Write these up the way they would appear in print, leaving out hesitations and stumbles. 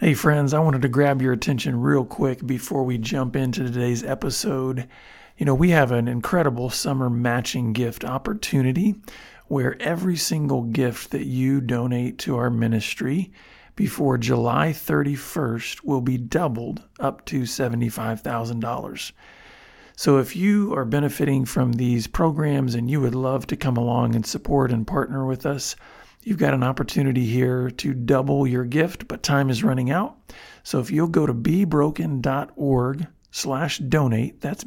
Hey friends, I wanted to grab your attention real quick before we jump into today's episode. We have an incredible summer matching gift opportunity where every single gift that you donate to our ministry before July 31st will be doubled up to $75,000. So if you are benefiting from these programs and you would love to come along and support and partner with us, you've got an opportunity here to double your gift, but time is running out. So if you'll go to bebroken.org/donate, that's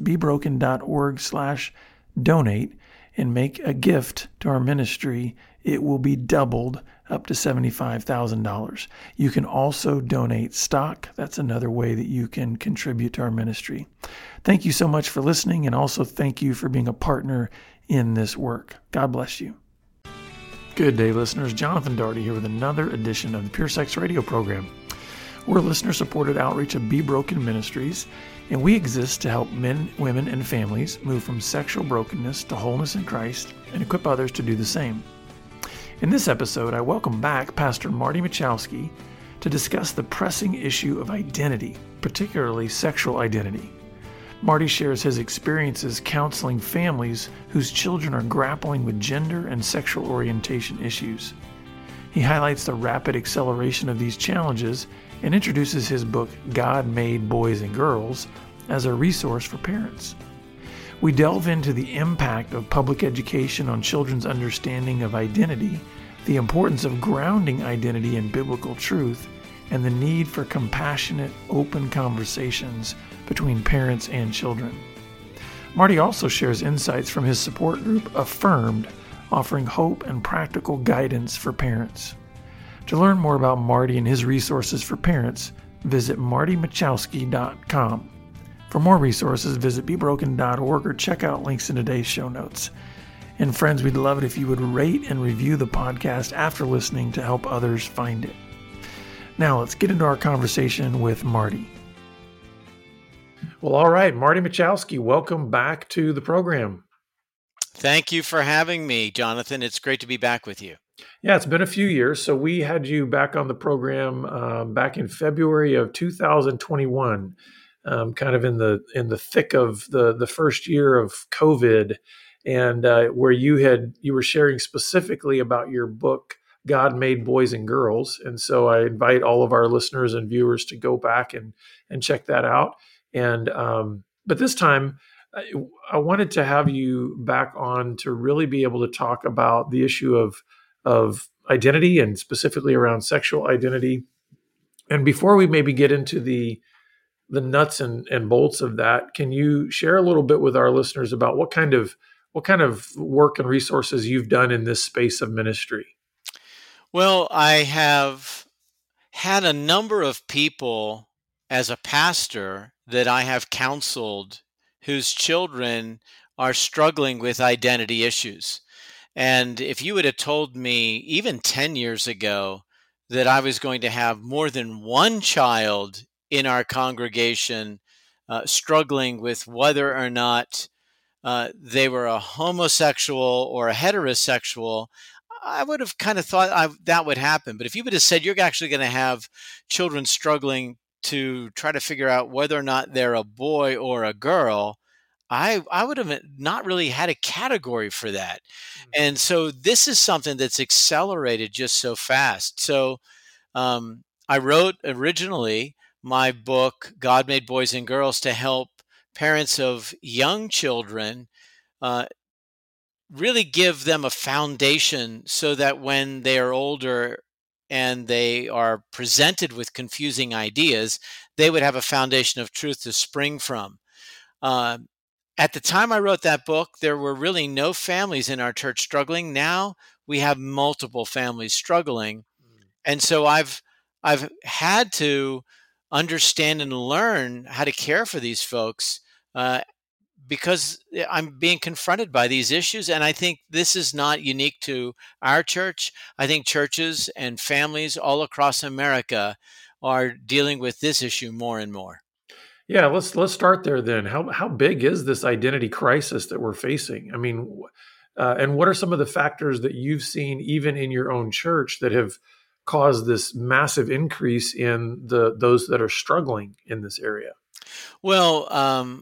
bebroken.org/donate, and make a gift to our ministry, it will be doubled up to $75,000. You can also donate stock. That's another way that you can contribute to our ministry. Thank you so much for listening, and also thank you for being a partner in this work. God bless you. Good day, listeners. Jonathan Daugherty here with another edition of the Pure Sex Radio program. We're a listener-supported outreach of Be Broken Ministries, and we exist to help men, women, and families move from sexual brokenness to wholeness in Christ and equip others to do the same. In this episode, I welcome back Pastor Marty Michalski to discuss the pressing issue of identity, particularly sexual identity. Marty shares his experiences counseling families whose children are grappling with gender and sexual orientation issues. He highlights the rapid acceleration of these challenges and introduces his book, God Made Boys and Girls, as a resource for parents. We delve into the impact of public education on children's understanding of identity, the importance of grounding identity in biblical truth, and the need for compassionate, open conversations between parents and children. Marty also shares insights from his support group, Affirmed, offering hope and practical guidance for parents. To learn more about Marty and his resources for parents, visit martymichalski.com. For more resources, visit bebroken.org or check out links in today's show notes. And friends, we'd love it if you would rate and review the podcast after listening to help others find it. Now, let's get into our conversation with Marty. Well, all right, Marty Michalski, welcome back to the program. Thank you for having me, Jonathan. It's great to be back with you. Yeah, it's been a few years. So we had you back on the program back in February of 2021, kind of in the thick of the first year of COVID, and where you were sharing specifically about your book, God Made Boys and Girls. And so I invite all of our listeners and viewers to go back and check that out. And but this time, I wanted to have you back on to really be able to talk about the issue of identity and specifically around sexual identity. And before we maybe get into the nuts and bolts of that, can you share a little bit with our listeners about what kind of work and resources you've done in this space of ministry? Well, I have had a number of people as a pastor that I have counseled whose children are struggling with identity issues. And if you would have told me even 10 years ago that I was going to have more than one child in our congregation struggling with whether or not they were a homosexual or a heterosexual, I would have kind of thought that would happen. But if you would have said you're actually going to have children struggling to try to figure out whether or not they're a boy or a girl, I would have not really had a category for that. And so this is something that's accelerated just so fast. So I wrote originally my book, God Made Boys and Girls, to help parents of young children really give them a foundation so that when they are older and they are presented with confusing ideas, they would have a foundation of truth to spring from. At the time I wrote that book, there were really no families in our church struggling. Now we have multiple families struggling. And so I've had to understand and learn how to care for these folks because I'm being confronted by these issues. And I think this is not unique to our church. I think churches and families all across America are dealing with this issue more and more. Yeah, let's start there then. How big is this identity crisis that we're facing? I mean, and what are some of the factors that you've seen even in your own church that have caused this massive increase in those that are struggling in this area? Well,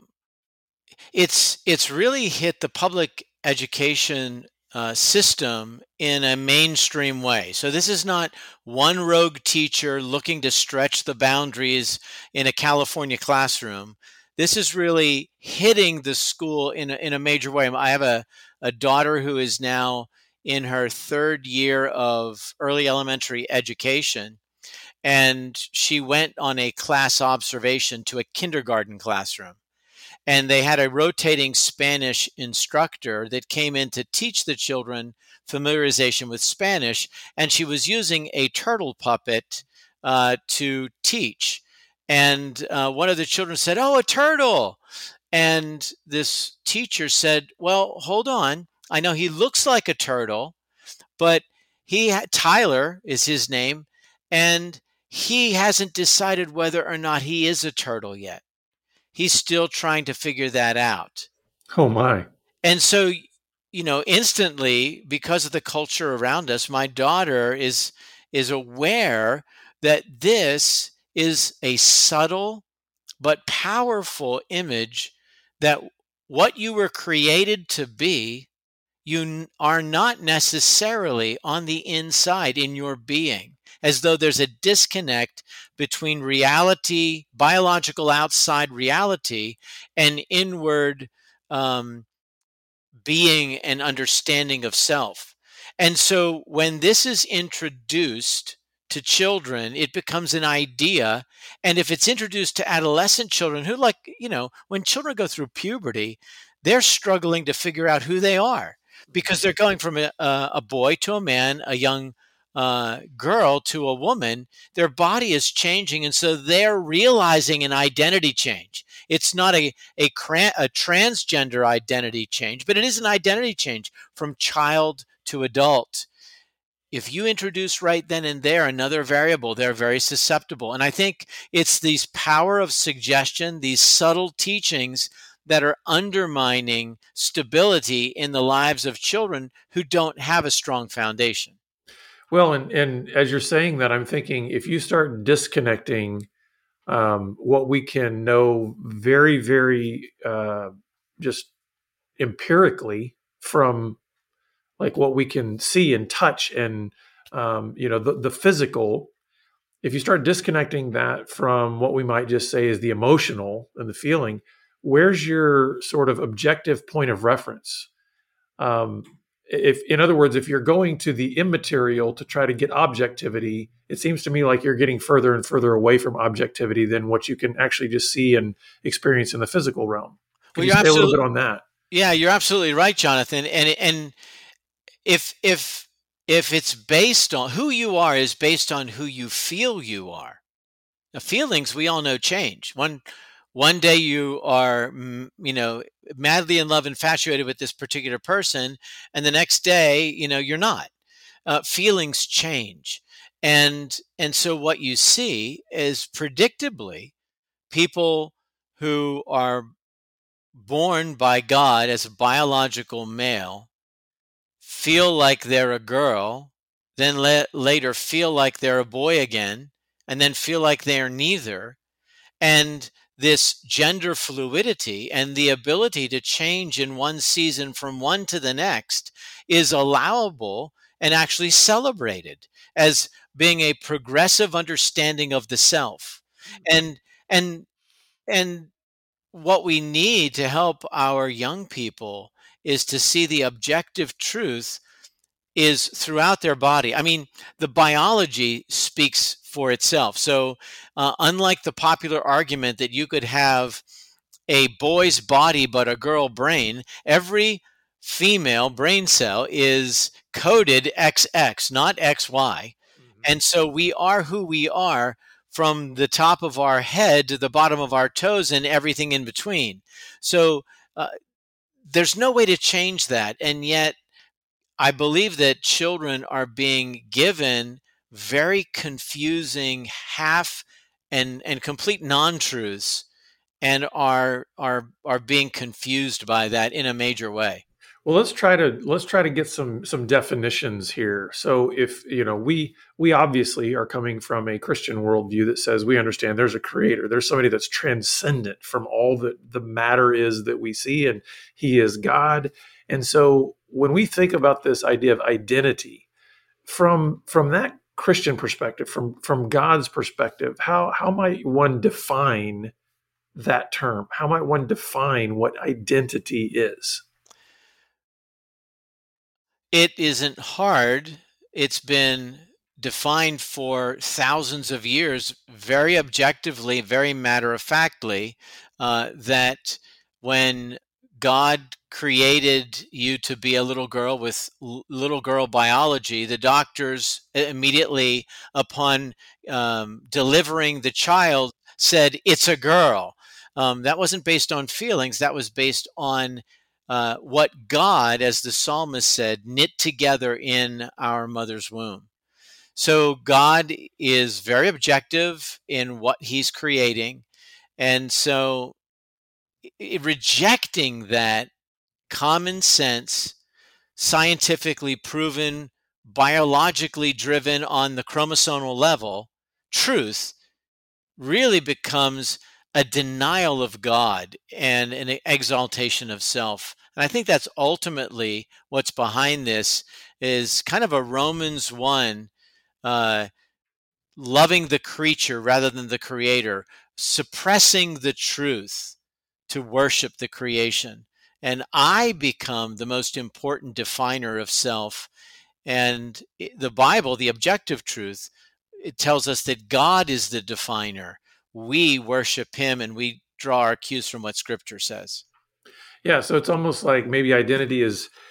it's really hit the public education system in a mainstream way. So this is not one rogue teacher looking to stretch the boundaries in a California classroom. This is really hitting the school in a major way. I have a daughter who is now in her third year of early elementary education, and she went on a class observation to a kindergarten classroom, and they had a rotating Spanish instructor that came in to teach the children familiarization with Spanish, and she was using a turtle puppet to teach. And one of the children said, "Oh, a turtle!" And this teacher said, "Well, hold on. I know he looks like a turtle, but Tyler is his name, and he hasn't decided whether or not he is a turtle yet. He's still trying to figure that out." Oh my. And so, instantly, because of the culture around us, my daughter is aware that this is a subtle but powerful image, that what you were created to be, are not necessarily on the inside in your being, as though there's a disconnect between reality, biological outside reality, and inward um, being and understanding of self. And so when this is introduced to children, it becomes an idea. And if it's introduced to adolescent children who, like, when children go through puberty, they're struggling to figure out who they are, because they're going from a boy to a man, a young girl to a woman. Their body is changing. And so they're realizing an identity change. It's not a transgender identity change, but it is an identity change from child to adult. If you introduce right then and there another variable, they're very susceptible. And I think it's these power of suggestion, these subtle teachings, that are undermining stability in the lives of children who don't have a strong foundation. Well, and as you're saying that, I'm thinking if you start disconnecting what we can know very, very just empirically from like what we can see and touch and the physical, if you start disconnecting that from what we might just say is the emotional and the feeling, where's your sort of objective point of reference? um, if in other words, if you're going to the immaterial to try to get objectivity, it seems to me like you're getting further and further away from objectivity than what you can actually just see and experience in the physical realm. Could Well, you you're say a little absolutely bit on that? yeah, you're absolutely right, Jonathan. And if it's based on who you are, is based on who you feel you are. Now, feelings, we all know, change. One day you are, madly in love, infatuated with this particular person, and the next day, you're not. Feelings change, and so what you see is, predictably, people who are born by God as a biological male feel like they're a girl, then later feel like they're a boy again, and then feel like they're neither. And this gender fluidity and the ability to change in one season from one to the next is allowable and actually celebrated as being a progressive understanding of the self. And and and what we need to help our young people is to see the objective truth is throughout their body. I mean, the biology speaks for itself. So, unlike the popular argument that you could have a boy's body but a girl brain, every female brain cell is coded XX, not XY. Mhm. And so we are who we are, from the top of our head to the bottom of our toes and everything in between. So, there's no way to change that. And yet, I believe that children are being given very confusing half and complete non-truths, and are being confused by that in a major way. Well, let's try to get some definitions here. So if we obviously are coming from a Christian worldview that says we understand there's a creator, there's somebody that's transcendent from all that the matter is that we see, and he is God. And so when we think about this idea of identity from that Christian perspective, from God's perspective, how might one define that term? How might one define what identity is? It isn't hard. It's been defined for thousands of years, very objectively, very matter of factly, that when God created you to be a little girl with little girl biology, the doctors immediately upon delivering the child said, "It's a girl." That wasn't based on feelings, that was based on what God, as the psalmist said, knit together in our mother's womb. So God is very objective in what he's creating. And so rejecting that common sense, scientifically proven, biologically driven on the chromosomal level truth really becomes a denial of God and an exaltation of self. And I think that's ultimately what's behind this is kind of a Romans 1, uh, loving the creature rather than the creator, suppressing the truth to worship the creation. And I become the most important definer of self. And the Bible, the objective truth, it tells us that God is the definer. We worship him and we draw our cues from what scripture says. Yeah, so it's almost like maybe identity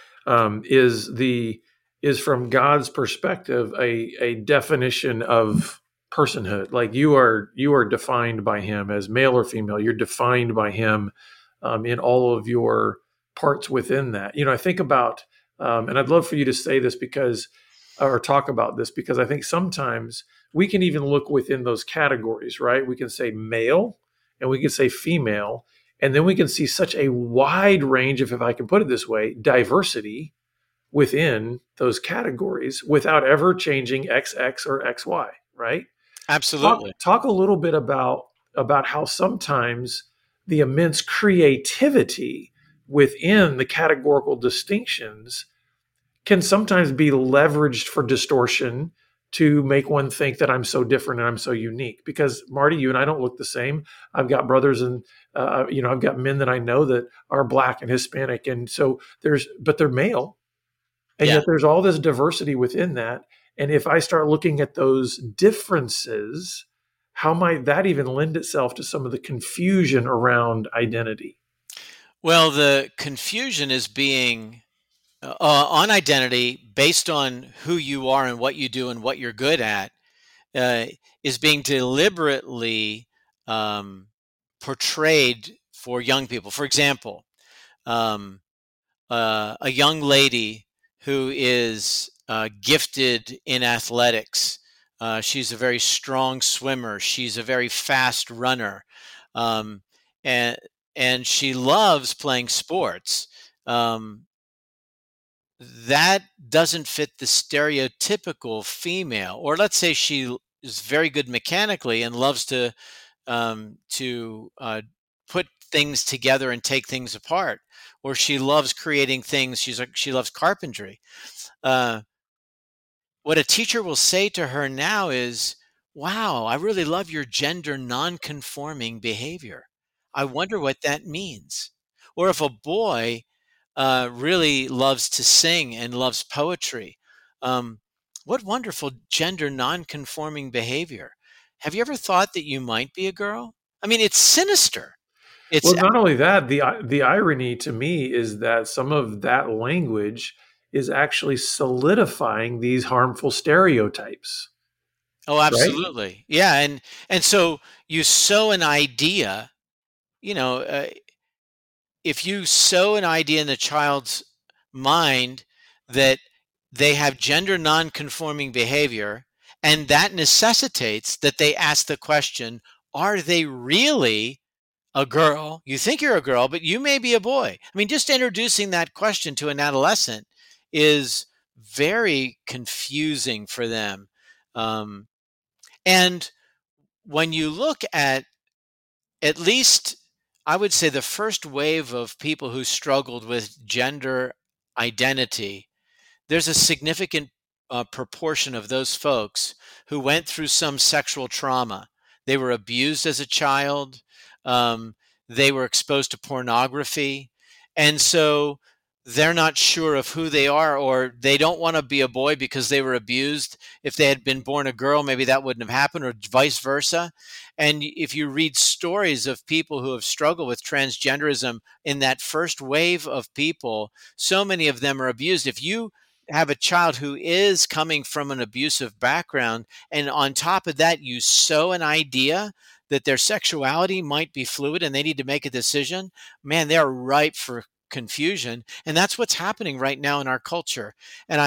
is the is from God's perspective a definition of personhood. Like you are defined by Him as male or female. You're defined by Him in all of your parts within that. I think about, and I'd love for you to say this because or talk about this because I think sometimes we can even look within those categories, right? We can say male and we can say female, and then we can see such a wide range of, if I can put it this way, diversity within those categories without ever changing XX or XY, right? Absolutely. Talk a little bit about how sometimes the immense creativity within the categorical distinctions can sometimes be leveraged for distortion to make one think that I'm so different and I'm so unique. Because Marty, you and I don't look the same. I've got brothers and I've got men that I know that are Black and Hispanic, and so but they're male, and Yeah. yet there's all this diversity within that. And if I start looking at those differences, how might that even lend itself to some of the confusion around identity? Well, the confusion is being on identity based on who you are and what you do and what you're good at uh, is being deliberately um, portrayed for young people. For example, um, a young lady who is gifted in athletics. She's a very strong swimmer. She's a very fast runner, um, and she loves playing sports. Um, that doesn't fit the stereotypical female. Or let's say she is very good mechanically and loves to put things together and take things apart, or she loves creating things. She loves carpentry. Uh, what a teacher will say to her now is, "Wow, I really love your gender nonconforming behavior. I wonder what that means." Or if a boy really loves to sing and loves poetry, um, what wonderful gender nonconforming behavior. Have you ever thought that you might be a girl? I mean, it's sinister. It's Well, not only that, the irony to me is that some of that language is actually solidifying these harmful stereotypes, oh, right? absolutely, yeah, and so you sow an idea. You know, if you sow an idea in the child's mind that they have gender nonconforming behavior, and that necessitates that they ask the question, are they really a girl. You think you're a girl, but you may be a boy. I mean, just introducing that question to an adolescent is very confusing for them. Um, and when you look at least, I would say the first wave of people who struggled with gender identity, there's a significant proportion of those folks who went through some sexual trauma. They were abused as a child. Um, they were exposed to pornography. And so they're not sure of who they are, or they don't want to be a boy because they were abused. If they had been born a girl, maybe that wouldn't have happened, or vice versa. And if you read stories of people who have struggled with transgenderism in that first wave of people, so many of them are abused. If you have a child who is coming from an abusive background, and on top of that, you sow an idea that their sexuality might be fluid and they need to make a decision, man, they're ripe for confusion. And that's what's happening right now in our culture. And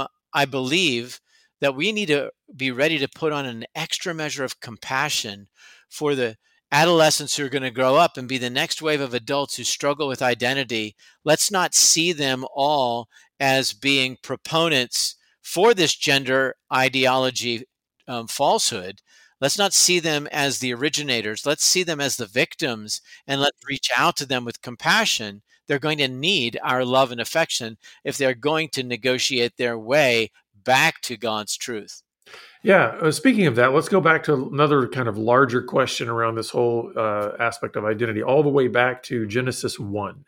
I believe that we need to be ready to put on an extra measure of compassion for the adolescents who are going to grow up and be the next wave of adults who struggle with identity. Let's not see them all as being proponents for this gender ideology falsehood. Let's not see them as the originators. Let's see them as the victims, and let's reach out to them with compassion. They're going to need our love and affection if they're going to negotiate their way back to God's truth. Yeah. Speaking of that, let's go back to another kind of larger question around this whole aspect of identity, all the way back to Genesis 1.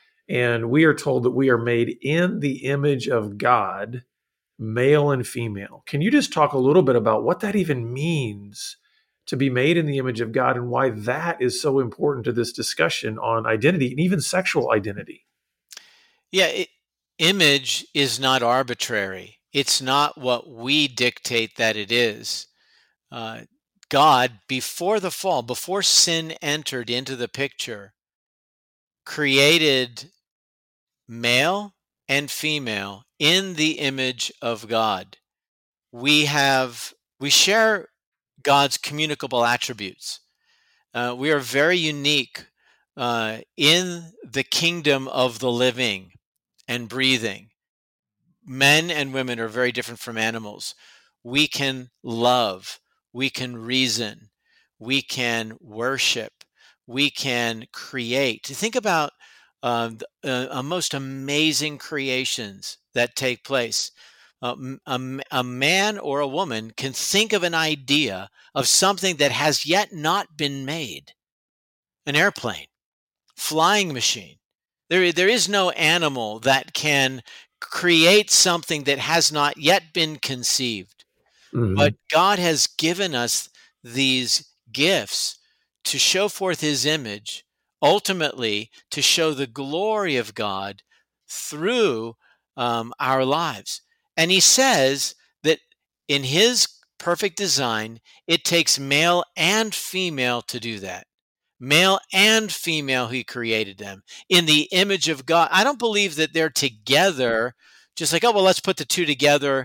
And we are told that we are made in the image of God, male and female. Can you just talk a little bit about what that even means to be made in the image of God, and why that is so important to this discussion on identity and even sexual identity? Yeah, image is not arbitrary. It's not what we dictate that it is. Uh, God, before the fall, before sin entered into the picture, created male and female in the image of God. We share God's communicable attributes. We are very unique in the kingdom of the living and breathing. Men and women are very different from animals. We can love, we can reason, we can worship, we can create. Think about a most amazing creations that take place. A man or a woman can think of an idea of something that has yet not been made. An airplane, flying machine. There is no animal that can create something that has not yet been conceived. Mm-hmm. But God has given us these gifts to show forth his image, ultimately to show the glory of God through our lives. And he says that in his perfect design, it takes male and female to do that. Male and female, he created them in the image of God. I don't believe that they're together, just like, oh, well, let's put the two together.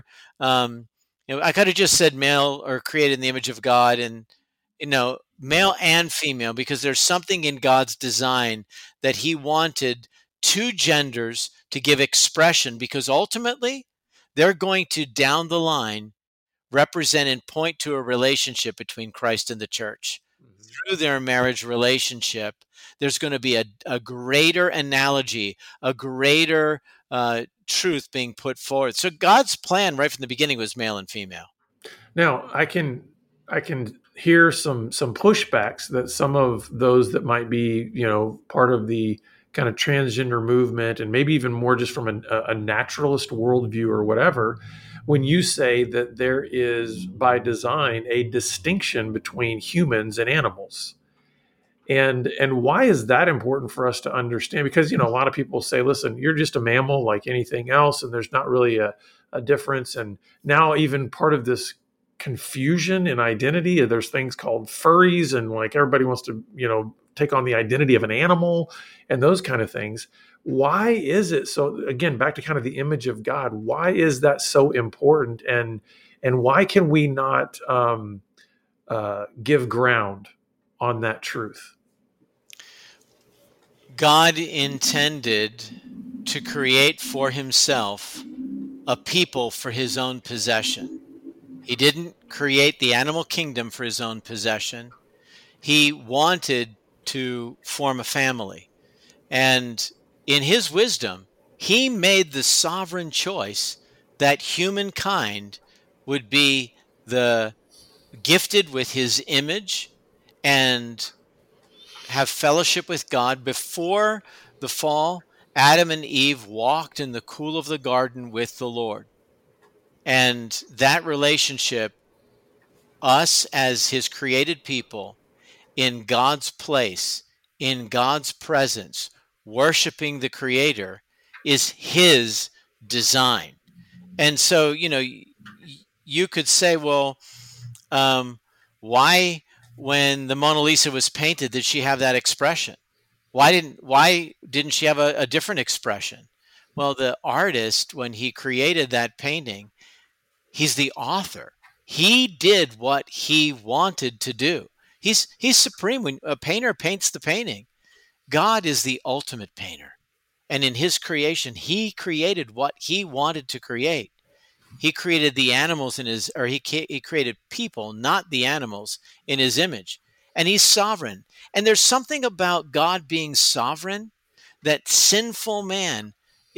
I could have just said male or created in the image of God, and male and female, because there's something in God's design that he wanted two genders to give expression, because ultimately they're going to, down the line, represent and point to a relationship between Christ and the church. Through their marriage relationship, there's going to be a greater analogy, a greater truth being put forward. So God's plan right from the beginning was male and female. Now, I can hear some pushbacks that some of those that might be, part of the kind of transgender movement, and maybe even more just from a naturalist worldview or whatever, when you say that there is by design a distinction between humans and animals. And why is that important for us to understand? Because a lot of people say, listen, you're just a mammal like anything else, and there's not really a difference. And now even part of this confusion in identity, there's things called furries, and like everybody wants to take on the identity of an animal and those kind of things. Why is it so? Again, back to kind of the image of God. Why is that so important? And why can we not give ground on that truth? God intended to create for himself a people for his own possession. He didn't create the animal kingdom for his own possession. He wanted to form a family. And in his wisdom, he made the sovereign choice that humankind would be the gifted with his image and have fellowship with God. Before the fall, Adam and Eve walked in the cool of the garden with the Lord. And that relationship, us as his created people, in God's place, in God's presence, worshiping the Creator, is his design. And so, you could say, well, why, when the Mona Lisa was painted, did she have that expression? Why didn't she have a different expression? Well, the artist, when he created that painting, he's the author. He did what he wanted to do. He's supreme. When a painter paints the painting, God is the ultimate painter. And in his creation, he created what he wanted to create. He created the animals he created people, not the animals, in his image. And he's sovereign. And there's something about God being sovereign that sinful man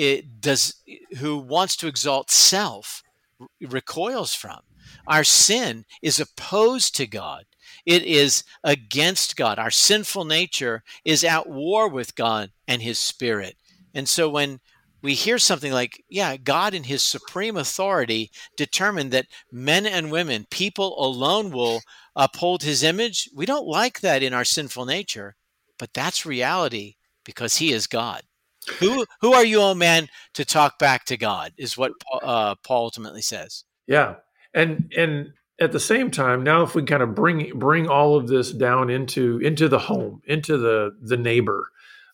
who wants to exalt self recoils from. Our sin is opposed to God. It is against God. Our sinful nature is at war with God and his spirit. And so when we hear something like, yeah, God in his supreme authority determined that men and women, people alone, will uphold his image, we don't like that in our sinful nature, but that's reality because he is God. Who are you, oh man, to talk back to God, is what Paul ultimately says. Yeah. And at the same time, now if we kind of bring all of this down into the home, into the neighbor,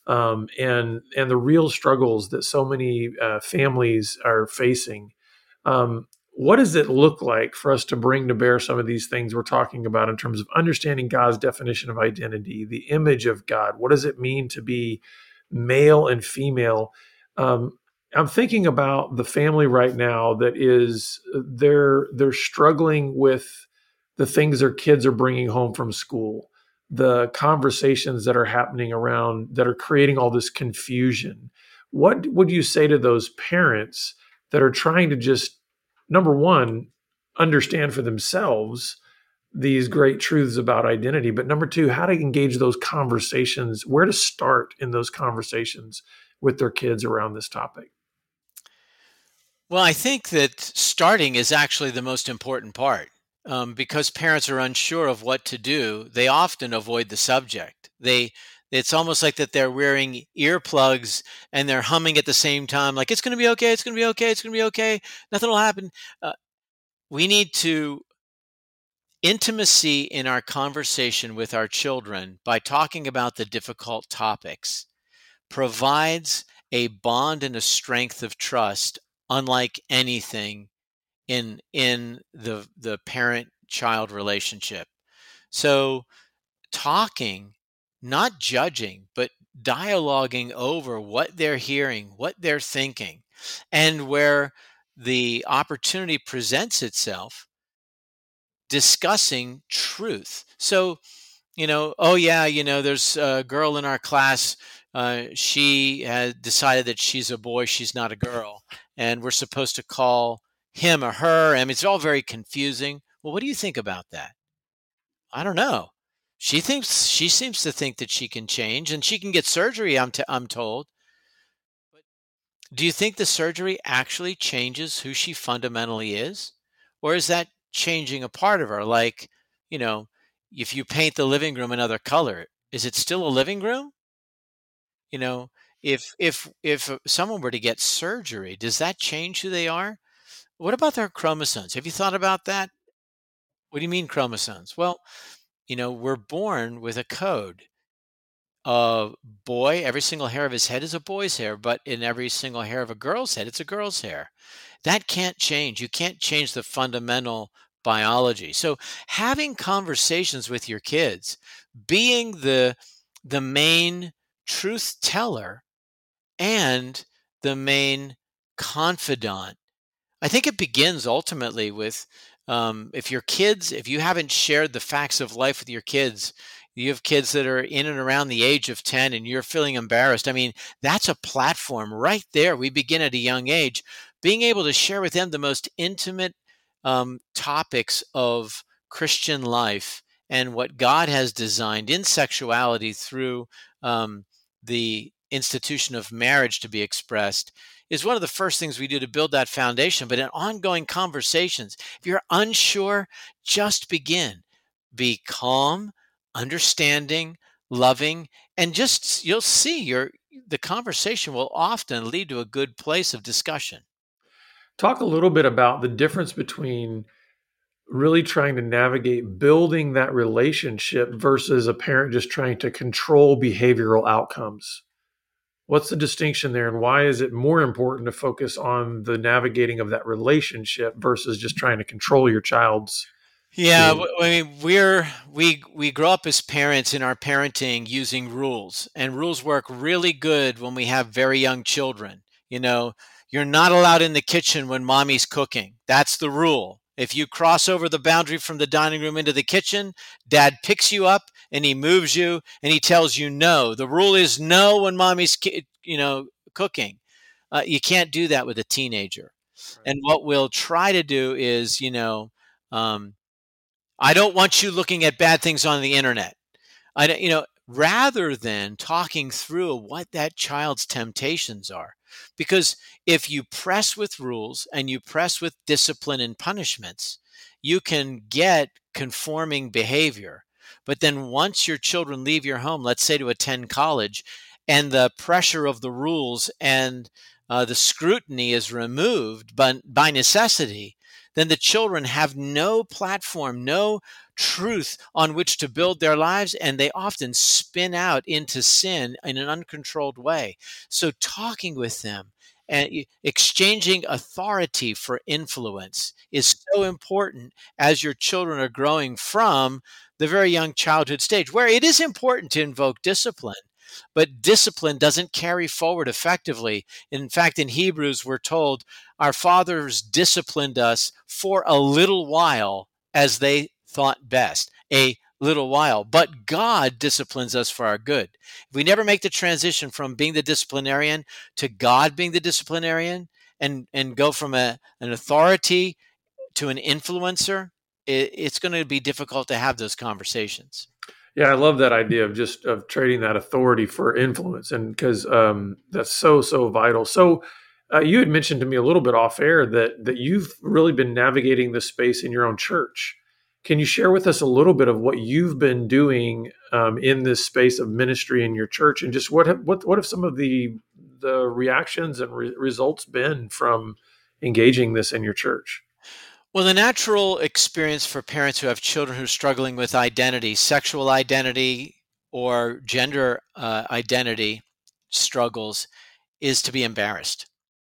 and the real struggles that so many families are facing, what does it look like for us to bring to bear some of these things we're talking about in terms of understanding God's definition of identity, the image of God? What does it mean to be male and female? I'm thinking about the family right now that is they're struggling with the things their kids are bringing home from school, the conversations that are happening around that are creating all this confusion. What would you say to those parents that are trying to just, number one, understand for themselves these great truths about identity, but number two, how to engage those conversations, where to start in those conversations with their kids around this topic? Well, I think that starting is actually the most important part. Because parents are unsure of what to do, they often avoid the subject. It's almost like that they're wearing earplugs and they're humming at the same time, like, it's going to be okay, it's going to be okay, it's going to be okay, nothing will happen. We need to intimacy in our conversation with our children by talking about the difficult topics provides a bond and a strength of trust unlike anything in the parent child relationship. So talking, not judging, but dialoguing over what they're hearing, what they're thinking, and where the opportunity presents itself, discussing truth. So, oh yeah, there's a girl in our class. She has decided that she's a boy, she's not a girl, and we're supposed to call him or her. I mean, it's all very confusing. Well, what do you think about that? I don't know. She seems to think that she can change and she can get surgery. I'm told. But do you think the surgery actually changes who she fundamentally is, or is that changing a part of her? Like, you know, if you paint the living room another color, is it still a living room? You know, if someone were to get surgery, does that change who they are? What about their chromosomes? Have you thought about that? What do you mean chromosomes? Well, we're born with a code. A boy, every single hair of his head is a boy's hair, but in every single hair of a girl's head, it's a girl's hair. That can't change. You can't change the fundamental biology. So having conversations with your kids, being the main truth teller and the main confidant. I think it begins ultimately with if you haven't shared the facts of life with your kids, you have kids that are in and around the age of 10 and you're feeling embarrassed. I mean, that's a platform right there. We begin at a young age, being able to share with them the most intimate topics of Christian life and what God has designed in sexuality through the institution of marriage to be expressed is one of the first things we do to build that foundation. But in ongoing conversations, if you're unsure, just begin. Be calm, understanding, loving, and just you'll see the conversation will often lead to a good place of discussion. Talk a little bit about the difference between really trying to navigate building that relationship versus a parent just trying to control behavioral outcomes. What's the distinction there, and why is it more important to focus on the navigating of that relationship versus just trying to control your child's Yeah, behavior? I mean, we grow up as parents in our parenting using rules, and rules work really good when we have very young children. You know, you're not allowed in the kitchen when mommy's cooking. That's the rule. If you cross over the boundary from the dining room into the kitchen, dad picks you up and he moves you and he tells you no. The rule is no when mommy's cooking. You can't do that with a teenager. Right. And what we'll try to do is, um, I don't want you looking at bad things on the internet. Rather than talking through what that child's temptations are. Because if you press with rules and you press with discipline and punishments, you can get conforming behavior. But then once your children leave your home, let's say to attend college, and the pressure of the rules and the scrutiny is removed by necessity, then the children have no platform, no truth on which to build their lives, and they often spin out into sin in an uncontrolled way. So, talking with them and exchanging authority for influence is so important as your children are growing from the very young childhood stage, where it is important to invoke discipline. But discipline doesn't carry forward effectively. In fact, in Hebrews, we're told our fathers disciplined us for a little while as they thought best, a little while. But God disciplines us for our good. If we never make the transition from being the disciplinarian to God being the disciplinarian and go from an authority to an influencer, it's going to be difficult to have those conversations. Yeah, I love that idea of just of trading that authority for influence, and because that's so vital. So, you had mentioned to me a little bit off air that you've really been navigating this space in your own church. Can you share with us a little bit of what you've been doing in this space of ministry in your church, and just what have some of the reactions and results been from engaging this in your church? Well, the natural experience for parents who have children who are struggling with identity, sexual identity, or gender identity struggles is to be embarrassed,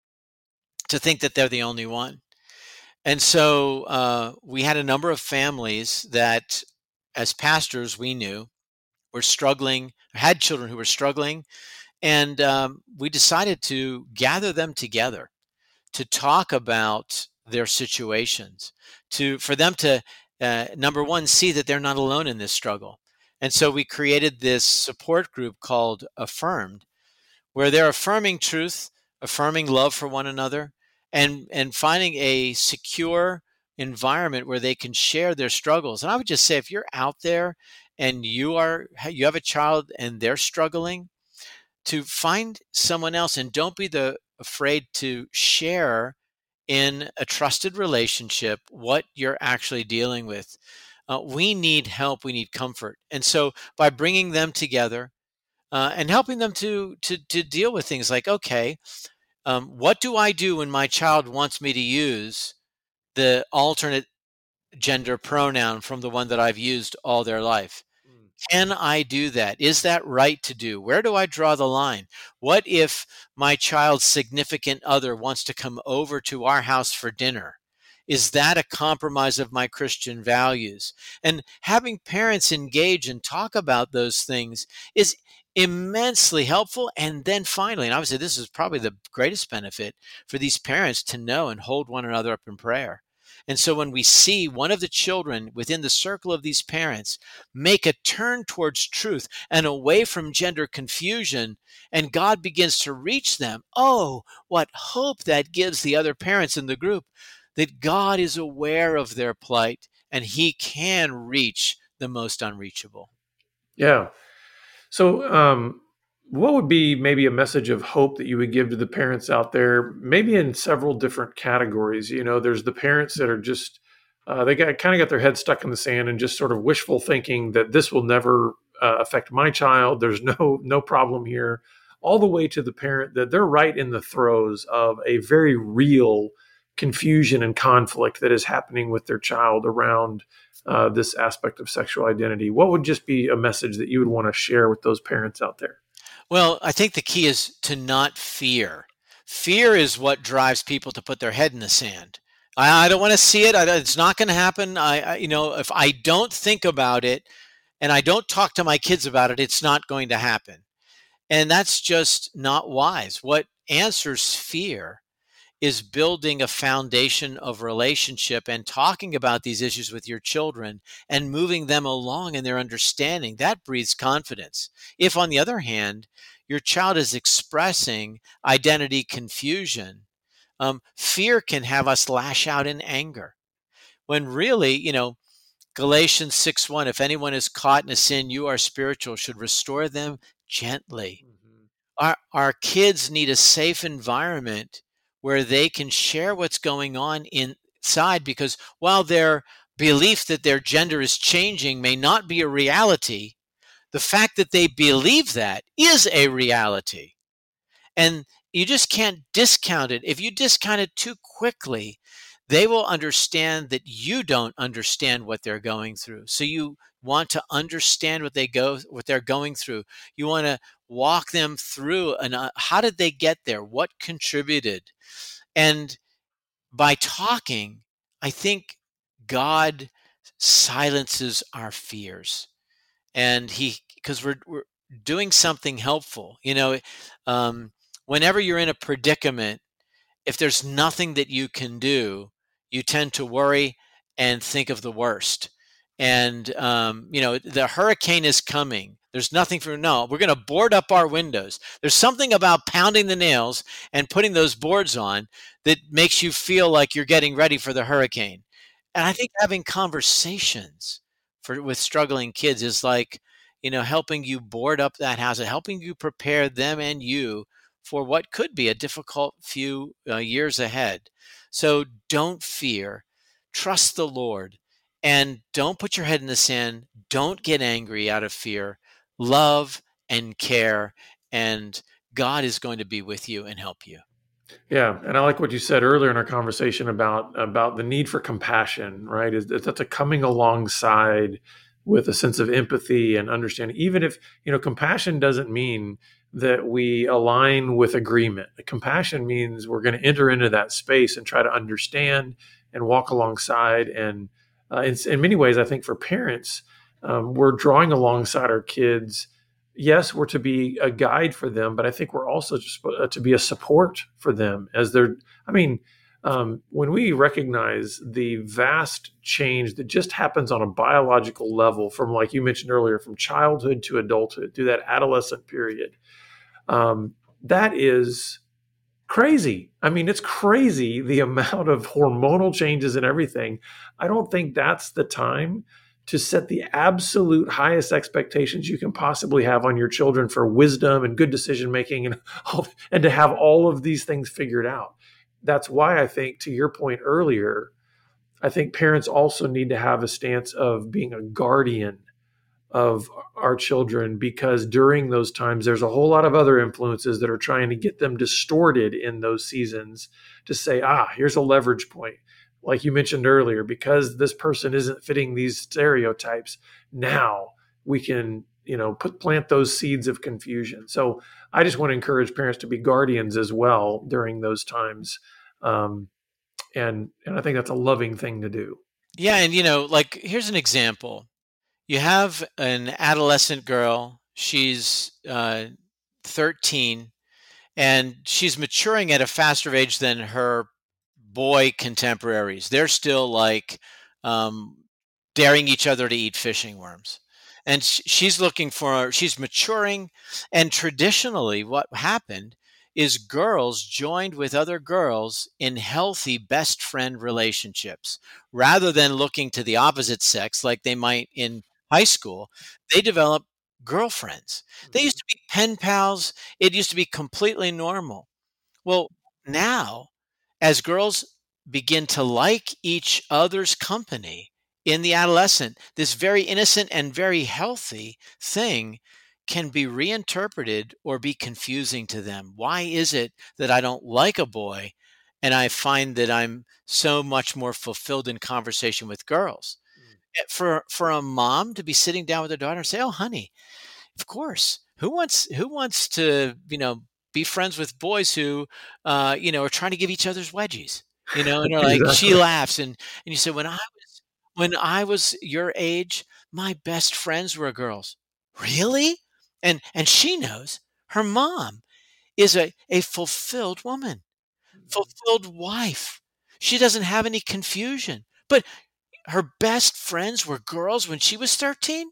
to think that they're the only one. And so we had a number of families that, as pastors, we knew were struggling, had children who were struggling. And we decided to gather them together to talk about their situations, for them to number one, see that they're not alone in this struggle. And so we created this support group called Affirmed, where they're affirming truth, affirming love for one another, and finding a secure environment where they can share their struggles. And I would just say, if you're out there and you have a child and they're struggling, to find someone else, and don't be afraid to share in a trusted relationship what you're actually dealing with. We need help, we need comfort. And so by bringing them together and helping them to deal with things like, okay, what do I do when my child wants me to use the alternate gender pronoun from the one that I've used all their life? Can I do that? Is that right to do? Where do I draw the line? What if my child's significant other wants to come over to our house for dinner? Is that a compromise of my Christian values? And having parents engage and talk about those things is immensely helpful. And then finally, and obviously this is probably the greatest benefit for these parents to know and hold one another up in prayer. And so when we see one of the children within the circle of these parents make a turn towards truth and away from gender confusion, and God begins to reach them, oh, what hope that gives the other parents in the group, that God is aware of their plight and he can reach the most unreachable. Yeah. So, what would be maybe a message of hope that you would give to the parents out there, maybe in several different categories? You know, there's the parents that are just they got kind of got their head stuck in the sand and just sort of wishful thinking that this will never affect my child. There's no problem here. All the way to the parent that they're right in the throes of a very real confusion and conflict that is happening with their child around this aspect of sexual identity. What would just be a message that you would want to share with those parents out there? Well, I think the key is to not fear. Fear is what drives people to put their head in the sand. I don't want to see it. It's not going to happen. If I don't think about it and I don't talk to my kids about it, it's not going to happen. And that's just not wise. What answers fear is building a foundation of relationship and talking about these issues with your children and moving them along in their understanding. That breeds confidence. If, on the other hand, your child is expressing identity confusion, fear can have us lash out in anger. When really, Galatians 6:1, if anyone is caught in a sin, you are spiritual, should restore them gently. Mhm. Our kids need a safe environment where they can share what's going on inside, because while their belief that their gender is changing may not be a reality, the fact that they believe that is a reality. And you just can't discount it. If you discount it too quickly, they will understand that you don't understand what they're going through. So you want to understand what they're going through. You want to walk them through, and how did they get there? What contributed? And by talking, I think God silences our fears, and because we're doing something helpful. Um, whenever you're in a predicament, if there's nothing that you can do, you tend to worry and think of the worst. And the hurricane is coming. There's nothing for no. We're going to board up our windows. There's something about pounding the nails and putting those boards on that makes you feel like you're getting ready for the hurricane. And I think having conversations with struggling kids is like, helping you board up that house, and helping you prepare them and you for what could be a difficult few years ahead. So don't fear, trust the Lord, and don't put your head in the sand. Don't get angry out of fear. Love and care, and God is going to be with you and help you. Yeah, and I like what you said earlier in our conversation about the need for compassion, right? That's a coming alongside with a sense of empathy and understanding. Even if, compassion doesn't mean that we align with agreement. Compassion means we're going to enter into that space and try to understand and walk alongside. And in many ways, I think for parents, we're drawing alongside our kids. Yes, we're to be a guide for them, but I think we're also just to be a support for them as they're. I mean, when we recognize the vast change that just happens on a biological level, from, like you mentioned earlier, from childhood to adulthood, through that adolescent period, that is crazy. I mean, it's crazy the amount of hormonal changes and everything. I don't think that's the time to set the absolute highest expectations you can possibly have on your children for wisdom and good decision making and to have all of these things figured out. That's why I think, to your point earlier, I think parents also need to have a stance of being a guardian of our children, because during those times there's a whole lot of other influences that are trying to get them distorted in those seasons to say, here's a leverage point, like you mentioned earlier, because this person isn't fitting these stereotypes. Now we can plant those seeds of confusion. So I just want to encourage parents to be guardians as well during those times. And I think that's a loving thing to do. Yeah, and like, here's an example. You have an adolescent girl She's 13, and she's maturing at a faster age than her boy contemporaries. They're still like um, daring each other to eat fishing worms. And she's she's maturing. And traditionally, what happened is girls joined with other girls in healthy best friend relationships rather than looking to the opposite sex like they might in high school. They develop girlfriends. They used to be pen pals. It used to be completely normal. Well, now, as girls begin to like each other's company in the adolescent, this very innocent and very healthy thing can be reinterpreted or be confusing to them. Why is it that I don't like a boy and I find that I'm so much more fulfilled in conversation with girls? For a mom to be sitting down with her daughter and say, "Oh, honey, of course. Who wants to, be friends with boys who, are trying to give each other's wedgies?" And they're like, she Exactly. laughs, and you say, when I was your age, my best friends were girls. Really? And she knows her mom is a fulfilled woman, fulfilled wife. She doesn't have any confusion. But her best friends were girls when she was 13?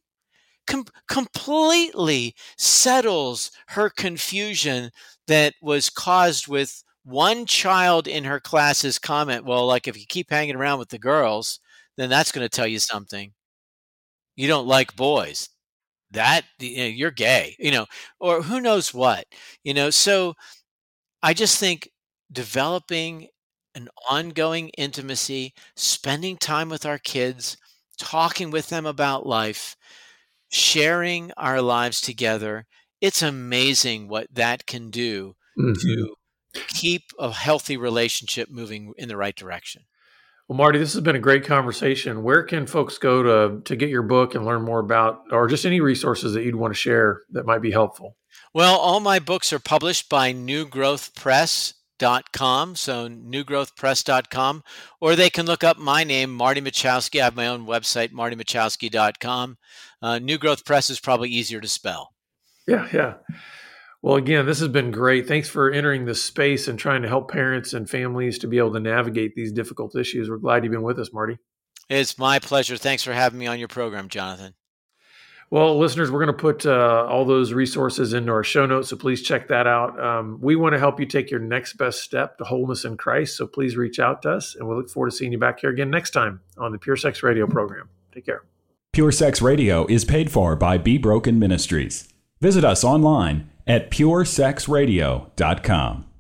Completely settles her confusion that was caused with one child in her class's comment. Well, like if you keep hanging around with the girls, then that's going to tell you something. You don't like boys. That you're gay, or who knows what, So I just think developing an ongoing intimacy, spending time with our kids, talking with them about life, sharing our lives together, it's amazing what that can do Mhm. to keep a healthy relationship moving in the right direction. Well, Marty, this has been a great conversation. Where can folks go to get your book and learn more about, or just any resources that you'd want to share that might be helpful? Well, all my books are published by newgrowthpress.com, so newgrowthpress.com, or they can look up my name, Marty Machowski. I have my own website, martymachowski.com. New Growth Press is probably easier to spell. Yeah, yeah. Well, again, this has been great. Thanks for entering this space and trying to help parents and families to be able to navigate these difficult issues. We're glad you've been with us, Marty. It's my pleasure. Thanks for having me on your program, Jonathan. Well, listeners, we're going to put all those resources into our show notes, so please check that out. We want to help you take your next best step to wholeness in Christ, so please reach out to us, and we look forward to seeing you back here again next time on the Pure Sex Radio program. Take care. Pure Sex Radio is paid for by Be Broken Ministries. Visit us online at puresexradio.com.